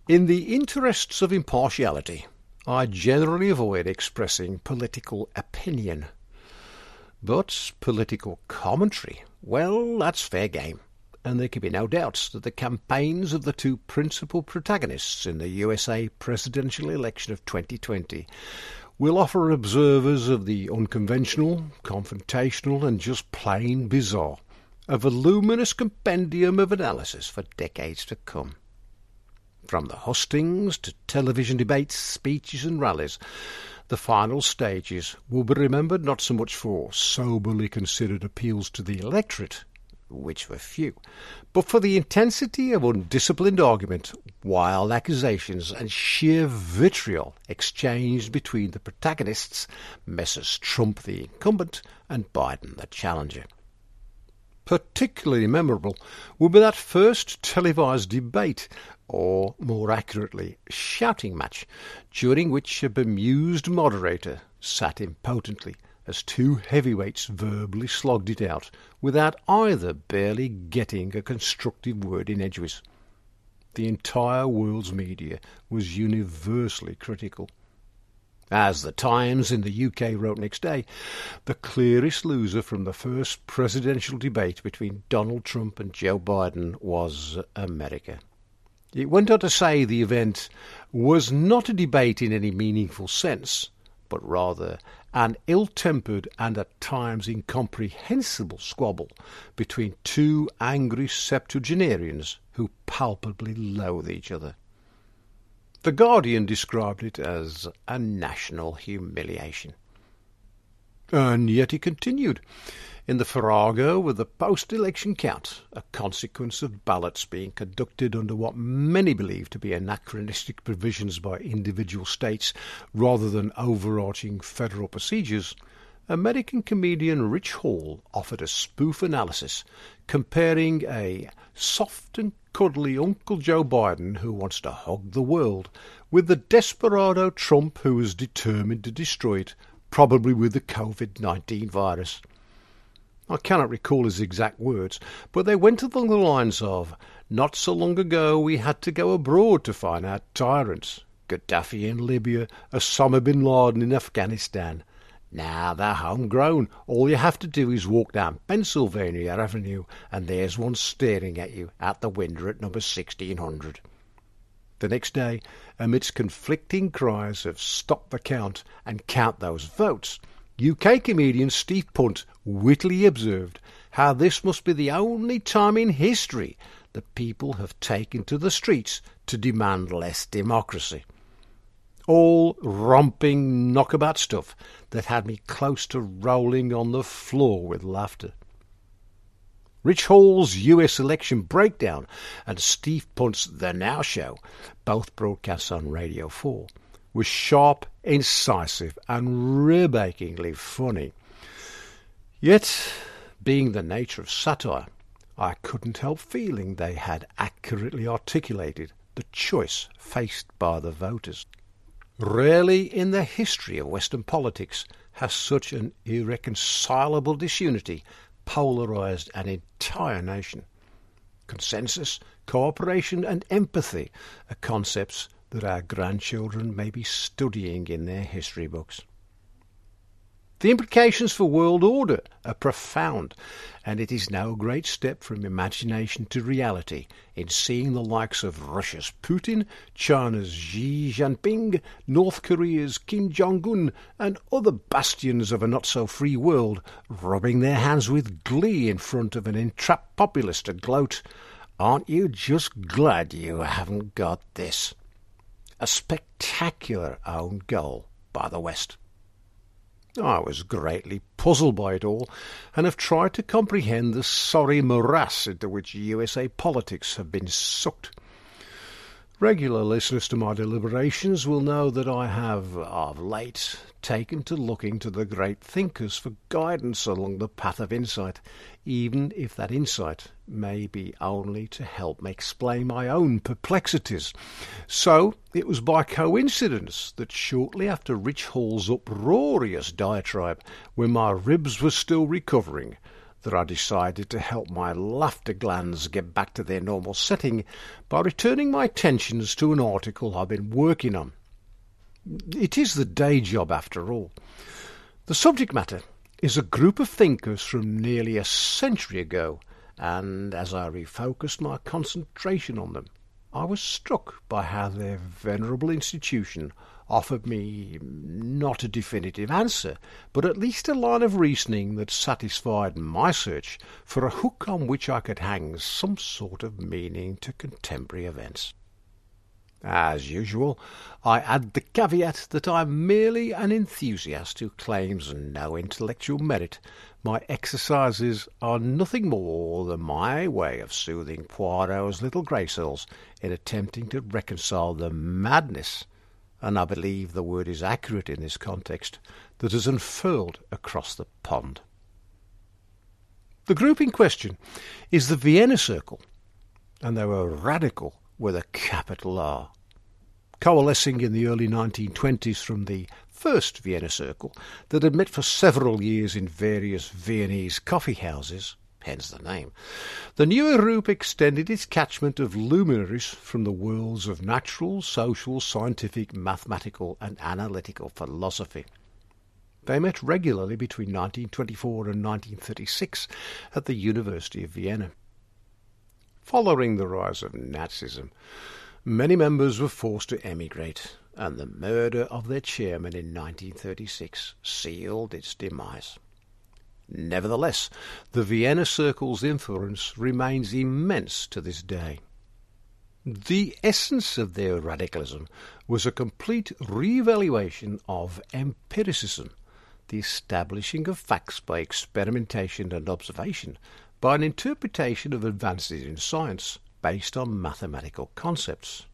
In the interests of impartiality, I generally avoid expressing political opinion. But political commentary, well, that's fair game, and there can be no doubts that the campaigns of the two principal protagonists in the USA presidential election of 2020 will offer observers of the unconventional, confrontational, and just plain bizarre a voluminous compendium of analysis for decades to come. From the hustings to television debates, speeches and rallies, the final stages will be remembered not so much for soberly considered appeals to the electorate, which were few, but for the intensity of undisciplined argument, wild accusations and sheer vitriol exchanged between the protagonists, Messrs. Trump the incumbent and Biden the challenger. Particularly memorable will be that first televised debate, or more accurately, shouting match, during which a bemused moderator sat impotently as two heavyweights verbally slogged it out, without either barely getting a constructive word in edgeways. The entire world's media was universally critical. As the Times in the UK wrote next day, the clearest loser from the first presidential debate between Donald Trump and Joe Biden was America. It went on to say the event was not a debate in any meaningful sense, but rather an ill-tempered and at times incomprehensible squabble between two angry septuagenarians who palpably loathe each other. The Guardian described it as a national humiliation. And yet he continued, in the farrago with the post-election count, a consequence of ballots being conducted under what many believe to be anachronistic provisions by individual states rather than overarching federal procedures, American comedian Rich Hall offered a spoof analysis comparing a soft and cuddly Uncle Joe Biden who wants to hug the world with the desperado Trump who is determined to destroy it, probably with the COVID-19 virus. I cannot recall his exact words, but they went along the lines of, "Not so long ago we had to go abroad to find our tyrants. Gaddafi in Libya, Osama bin Laden in Afghanistan. Now they're homegrown. All you have to do is walk down Pennsylvania Avenue and there's one staring at you out the window at number 1600. The next day, amidst conflicting cries of "stop the count" and "count those votes," UK comedian Steve Punt wittily observed how this must be the only time in history that people have taken to the streets to demand less democracy. All romping knockabout stuff that had me close to rolling on the floor with laughter. Rich Hall's US election breakdown and Steve Punt's The Now Show, both broadcasts on Radio 4, was sharp, incisive and rib-achingly funny. Yet, being the nature of satire, I couldn't help feeling they had accurately articulated the choice faced by the voters. Rarely in the history of Western politics has such an irreconcilable disunity polarized an entire nation. Consensus, cooperation and empathy are concepts that our grandchildren may be studying in their history books. The implications for world order are profound, and it is no great step from imagination to reality in seeing the likes of Russia's Putin, China's Xi Jinping, North Korea's Kim Jong-un, and other bastions of a not-so-free world rubbing their hands with glee in front of an entrapped populace to gloat, "Aren't you just glad you haven't got this?" A spectacular own goal by the West. I was greatly puzzled by it all, and have tried to comprehend the sorry morass into which USA politics have been sucked. Regular listeners to my deliberations will know that I have, of late, taken to looking to the great thinkers for guidance along the path of insight, even if that insight may be only to help me explain my own perplexities. So it was by coincidence that shortly after Rich Hall's uproarious diatribe, when my ribs were still recovering, that I decided to help my laughter glands get back to their normal setting by returning my attentions to an article I've been working on. It is the day job after all. The subject matter is a group of thinkers from nearly a century ago, and as I refocused my concentration on them, I was struck by how their venerable institution offered me not a definitive answer, but at least a line of reasoning that satisfied my search for a hook on which I could hang some sort of meaning to contemporary events. As usual, I add the caveat that I'm merely an enthusiast who claims no intellectual merit. My exercises are nothing more than my way of soothing Poirot's little grey cells in attempting to reconcile the madness, and I believe the word is accurate in this context, that has unfurled across the pond. The group in question is the Vienna Circle, and they were radical with a capital R. Coalescing in the early 1920s from the first Vienna Circle that had met for several years in various Viennese coffee houses, hence the name, the newer group extended its catchment of luminaries from the worlds of natural, social, scientific, mathematical and analytical philosophy. They met regularly between 1924 and 1936 at the University of Vienna. Following the rise of Nazism, many members were forced to emigrate, and the murder of their chairman in 1936 sealed its demise. Nevertheless, the Vienna Circle's influence remains immense to this day. The essence of their radicalism was a complete re-evaluation of empiricism, the establishing of facts by experimentation and observation, by an interpretation of advances in science based on mathematical concepts.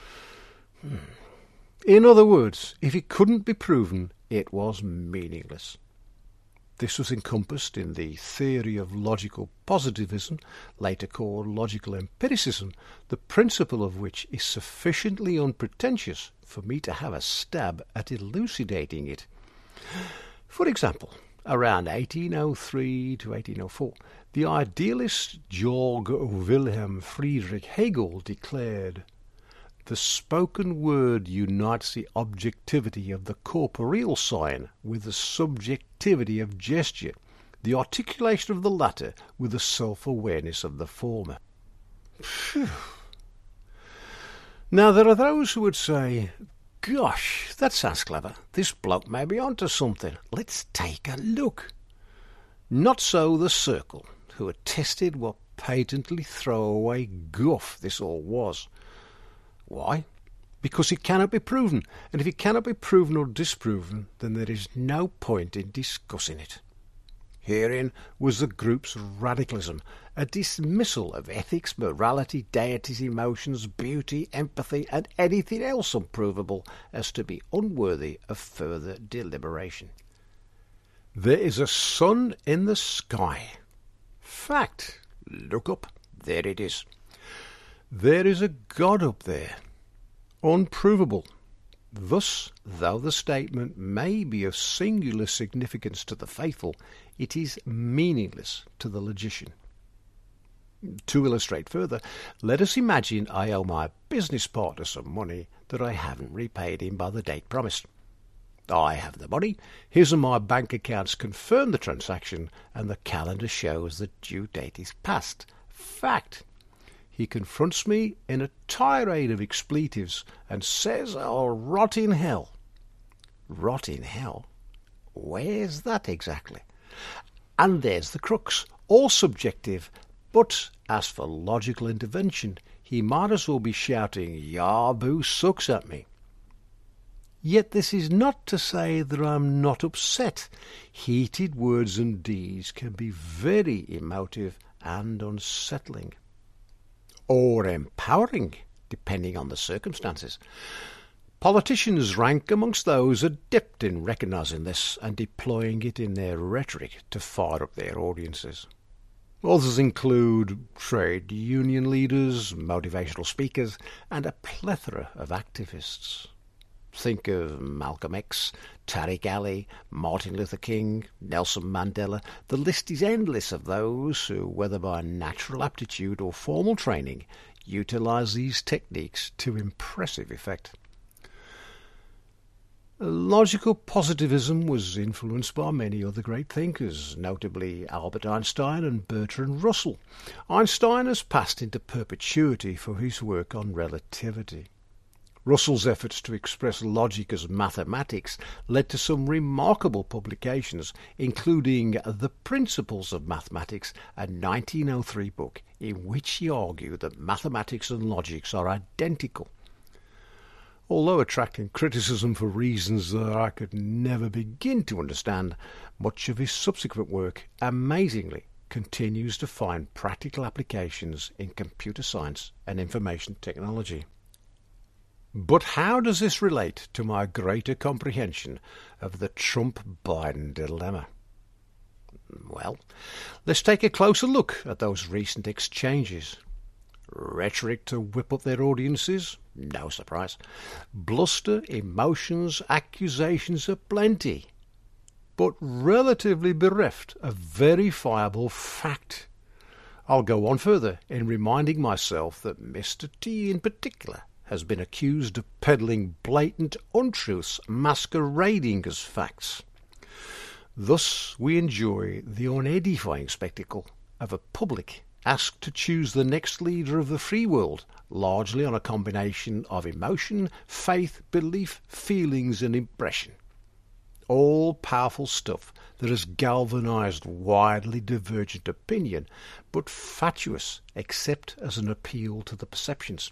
In other words, if it couldn't be proven, it was meaningless. This was encompassed in the theory of logical positivism, later called logical empiricism, the principle of which is sufficiently unpretentious for me to have a stab at elucidating it. For example, around 1803 to 1804, the idealist Georg Wilhelm Friedrich Hegel declared, "The spoken word unites the objectivity of the corporeal sign with the subjectivity of gesture, the articulation of the latter with the self-awareness of the former." Phew. Now, there are those who would say, "Gosh, that sounds clever. This bloke may be onto something. Let's take a look." Not so the Circle, who attested what patently throwaway guff this all was. Why? Because it cannot be proven, and if it cannot be proven or disproven, then there is no point in discussing it. Herein was the group's radicalism, a dismissal of ethics, morality, deities, emotions, beauty, empathy, and anything else unprovable as to be unworthy of further deliberation. There is a sun in the sky. Fact. Look up. There it is. There is a God up there. Unprovable. Thus, though the statement may be of singular significance to the faithful, it is meaningless to the logician. To illustrate further, let us imagine I owe my business partner some money that I haven't repaid him by the date promised. I have the money, his and my bank accounts confirm the transaction, and the calendar shows the due date is past. Fact. He confronts me in a tirade of expletives and says I'll rot in hell. Rot in hell? Where's that exactly? And there's the crux, all subjective, but as for logical intervention, he might as well be shouting, "Yabu sucks" at me. Yet this is not to say that I'm not upset. Heated words and deeds can be very emotive and unsettling. Or empowering, depending on the circumstances. Politicians rank amongst those adept in recognising this and deploying it in their rhetoric to fire up their audiences. Others include trade union leaders, motivational speakers, and a plethora of activists. Think of Malcolm X, Tariq Ali, Martin Luther King, Nelson Mandela. The list is endless of those who, whether by natural aptitude or formal training, utilise these techniques to impressive effect. Logical positivism was influenced by many other great thinkers, notably Albert Einstein and Bertrand Russell. Einstein has passed into perpetuity for his work on relativity. Russell's efforts to express logic as mathematics led to some remarkable publications, including The Principles of Mathematics, a 1903 book in which he argued that mathematics and logic are identical. Although attracting criticism for reasons that I could never begin to understand, much of his subsequent work, amazingly, continues to find practical applications in computer science and information technology. But how does this relate to my greater comprehension of the Trump-Biden dilemma? Well, let's take a closer look at those recent exchanges. Rhetoric to whip up their audiences? No surprise. Bluster, emotions, accusations aplenty. But relatively bereft of verifiable fact. I'll go on further in reminding myself that Mr. T in particular has been accused of peddling blatant untruths masquerading as facts. Thus we enjoy the unedifying spectacle of a public asked to choose the next leader of the free world, largely on a combination of emotion, faith, belief, feelings and impression. All powerful stuff that has galvanized widely divergent opinion, but fatuous except as an appeal to the perceptions.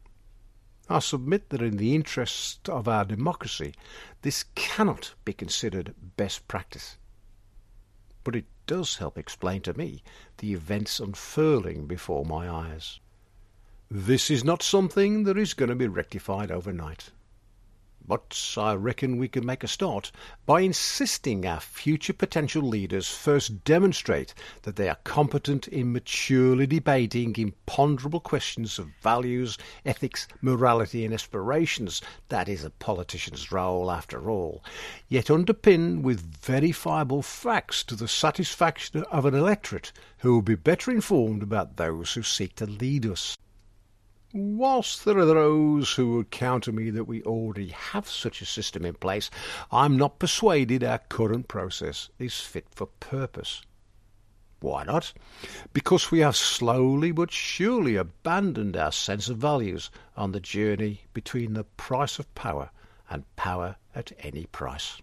I submit that in the interest of our democracy, this cannot be considered best practice. But it does help explain to me the events unfurling before my eyes. This is not something that is going to be rectified overnight. But I reckon we can make a start by insisting our future potential leaders first demonstrate that they are competent in maturely debating imponderable questions of values, ethics, morality and aspirations. That is a politician's role after all, yet underpinned with verifiable facts to the satisfaction of an electorate who will be better informed about those who seek to lead us. Whilst there are those who would counter me that we already have such a system in place, I'm not persuaded our current process is fit for purpose. Why not? Because we have slowly but surely abandoned our sense of values on the journey between the price of power and power at any price.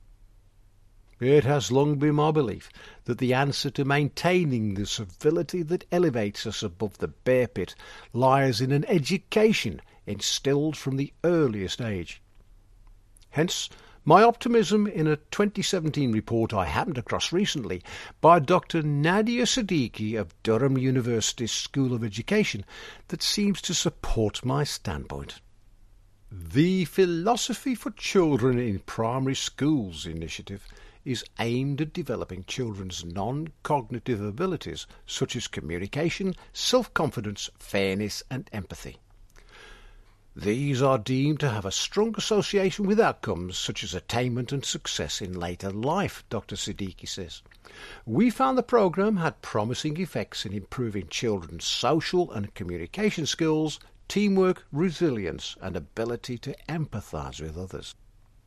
It has long been my belief that the answer to maintaining the civility that elevates us above the bear pit lies in an education instilled from the earliest age. Hence, my optimism in a 2017 report I happened across recently by Dr. Nadia Siddiqui of Durham University's School of Education that seems to support my standpoint. The Philosophy for Children in Primary Schools initiative is aimed at developing children's non-cognitive abilities such as communication, self-confidence, fairness and empathy. These are deemed to have a strong association with outcomes such as attainment and success in later life, Dr. Siddiqui says. We found the programme had promising effects in improving children's social and communication skills, teamwork, resilience and ability to empathise with others.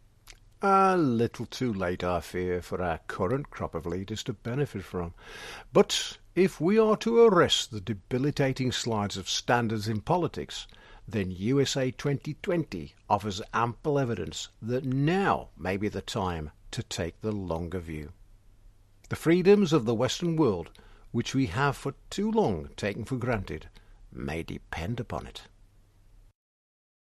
A little too late, I fear, for our current crop of leaders to benefit from. But if we are to arrest the debilitating slides of standards in politics, then USA 2020 offers ample evidence that now may be the time to take the longer view. The freedoms of the Western world, which we have for too long taken for granted, may depend upon it.